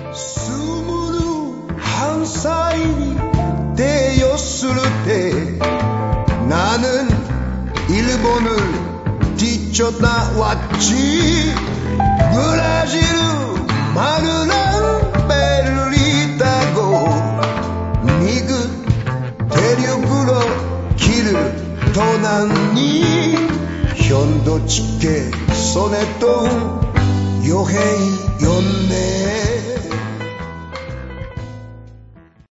스물 한 살이 되었을 때 나는 일본을 뒤쫓아왔지. 브라질 마누라 배를 타고 미국 대륙으로 길을 떠났니. 현도 치게 손에 또 여행이었네.